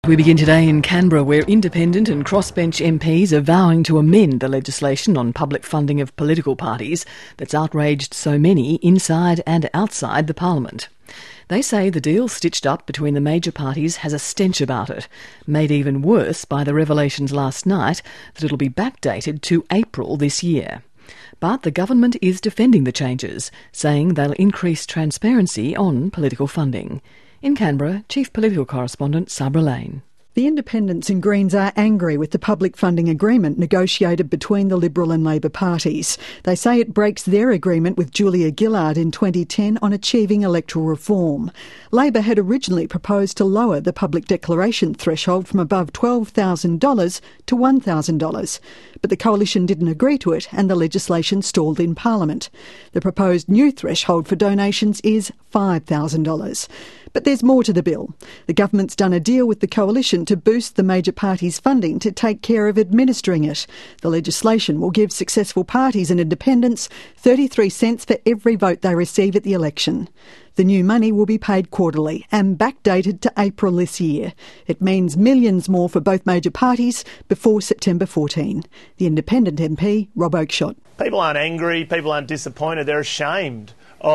We begin today in Canberra, where independent and crossbench MPs are vowing to amend the legislation on public funding of political parties that's outraged so many inside and outside the parliament. They say the deal stitched up between the major parties has a stench about it, made even worse by the revelations last night that it'll be backdated to April this year. But the government is defending the changes, saying they'll increase transparency on political funding. In Canberra, Chief Political Correspondent Sabra Lane. The Independents and Greens are angry with the public funding agreement negotiated between the Liberal and Labor parties. They say it breaks their agreement with Julia Gillard in 2010 on achieving electoral reform. Labor had originally proposed to lower the public declaration threshold from above $12,000 to $1,000, but the coalition didn't agree to it and the legislation stalled in Parliament. The proposed new threshold for donations is $5,000. But there's more to the bill. The government's done a deal with the coalition to boost the major parties' funding to take care of administering it. The legislation will give successful parties and independents 33 cents for every vote they receive at the election. The new money will be paid quarterly and backdated to April this year. It means millions more for both major parties before September 14. The Independent MP, Rob Oakeshott. People aren't angry, people aren't disappointed, they're ashamed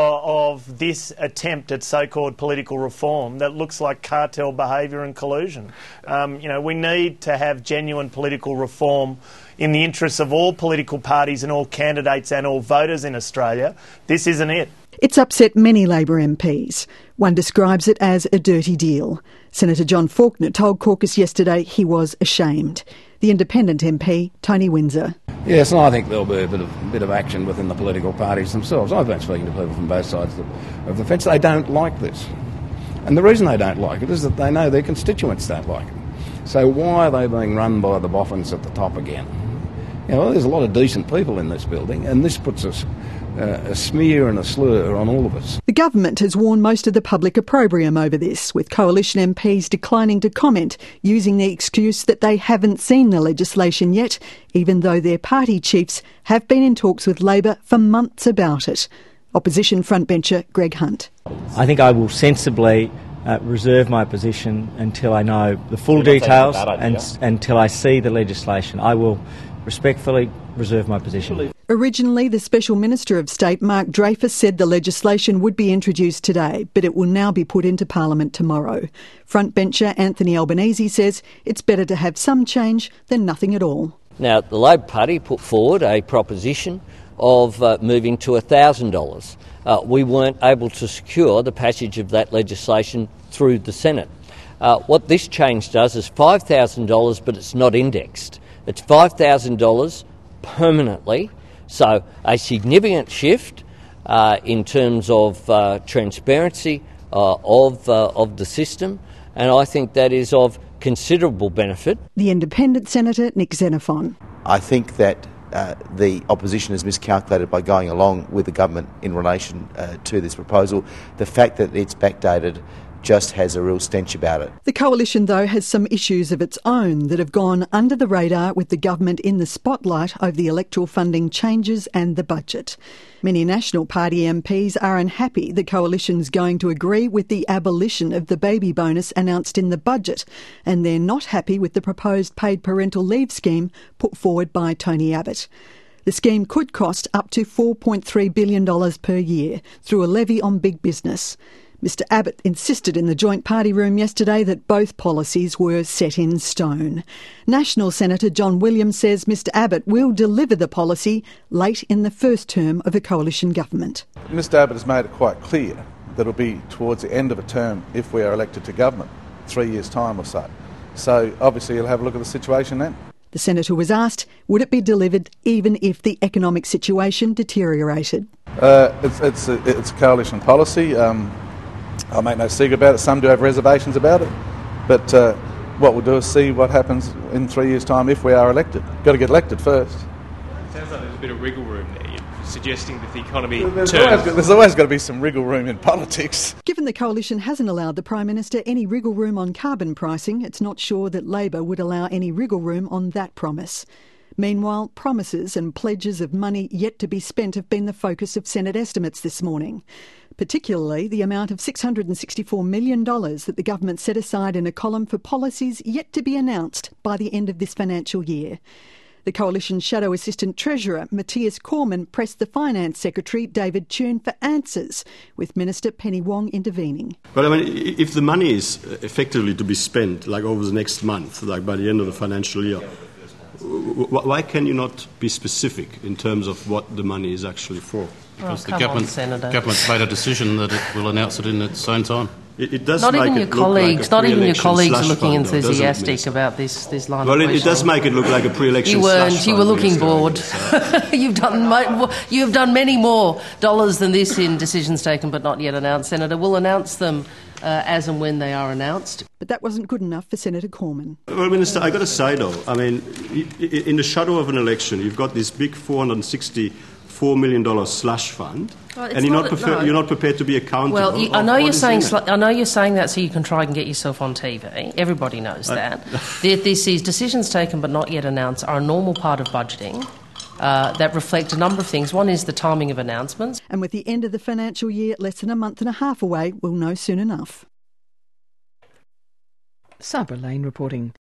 of this attempt at so-called political reform that looks like cartel behaviour and collusion. We need to have genuine political reform in the interests of all political parties and all candidates and all voters in Australia. This isn't it. It's upset many Labor MPs. One describes it as a dirty deal. Senator John Faulkner told caucus yesterday he was ashamed. The Independent MP, Tony Windsor. Yes, and I think there'll be a bit of action within the political parties themselves. I've been speaking to people from both sides of the fence. They don't like this. And the reason they don't like it is that they know their constituents don't like it. So why are they being run by the boffins at the top again? There's a lot of decent people in this building, and this puts a smear and a slur on all of us. The government has warned most of the public opprobrium over this, with coalition MPs declining to comment, using the excuse that they haven't seen the legislation yet, even though their party chiefs have been in talks with Labor for months about it. Opposition frontbencher Greg Hunt. I think I will sensibly reserve my position until I know the full details and until I see the legislation. I will respectfully reserve my position. Originally, the Special Minister of State, Mark Dreyfus, said the legislation would be introduced today, but it will now be put into Parliament tomorrow. Frontbencher Anthony Albanese says it's better to have some change than nothing at all. Now, the Labor Party put forward a proposition of moving to $1,000. We weren't able to secure the passage of that legislation through the Senate. What this change does is $5,000, but it's not indexed. It's $5,000 permanently, so a significant shift in terms of transparency of the system, and I think that is of considerable benefit. The Independent Senator Nick Xenophon. I think that the opposition has miscalculated by going along with the government in relation to this proposal. The fact that it's backdated just has a real stench about it. The coalition, though, has some issues of its own that have gone under the radar, with the government in the spotlight over the electoral funding changes and the budget. Many National Party MPs are unhappy the coalition's going to agree with the abolition of the baby bonus announced in the budget, and they're not happy with the proposed paid parental leave scheme put forward by Tony Abbott. The scheme could cost up to $4.3 billion per year through a levy on big business. Mr Abbott insisted in the joint party room yesterday that both policies were set in stone. National Senator John Williams says Mr Abbott will deliver the policy late in the first term of a coalition government. Mr Abbott has made it quite clear that it will be towards the end of a term if we are elected to government, 3 years' time or so. So obviously he'll have a look at the situation then. The Senator was asked, would it be delivered even if the economic situation deteriorated? It's a coalition policy. I'll make no secret about it. Some do have reservations about it. But what we'll do is see what happens in 3 years' time if we are elected. Got to get elected first. It sounds like there's a bit of wriggle room there. You're suggesting that the economy There's always got to be some wriggle room in politics. Given the coalition hasn't allowed the Prime Minister any wriggle room on carbon pricing, it's not sure that Labor would allow any wriggle room on that promise. Meanwhile, promises and pledges of money yet to be spent have been the focus of Senate estimates this morning, particularly the amount of $664 million that the government set aside in a column for policies yet to be announced by the end of this financial year. The Coalition's Shadow Assistant Treasurer, Matthias Cormann, pressed the Finance Secretary, David Tune, for answers, with Minister Penny Wong intervening. But I mean, if the money is effectively to be spent, like over the next month, like by the end of the financial year, why can you not be specific in terms of what the money is actually for? Because the government's made a decision that it will announce it in its own time. It does not make even it your colleagues, like not even your colleagues are looking fund, enthusiastic about this line of questioning. Well, it does make it look like a pre-election. You weren't. You were looking bored. So. You've done many more dollars than this in decisions taken but not yet announced. Senator, we'll announce them as and when they are announced. But that wasn't good enough for Senator Cormann. Well, Minister, I've got to say though, I mean, in the shadow of an election, you've got this big $464 million slush fund. Well, and you're not prepared to be accountable. Well, I know you're saying that so you can try and get yourself on TV. Everybody knows that. This is decisions taken but not yet announced are a normal part of budgeting that reflect a number of things. One is the timing of announcements. And with the end of the financial year less than a month and a half away, we'll know soon enough. Sabra Lane reporting.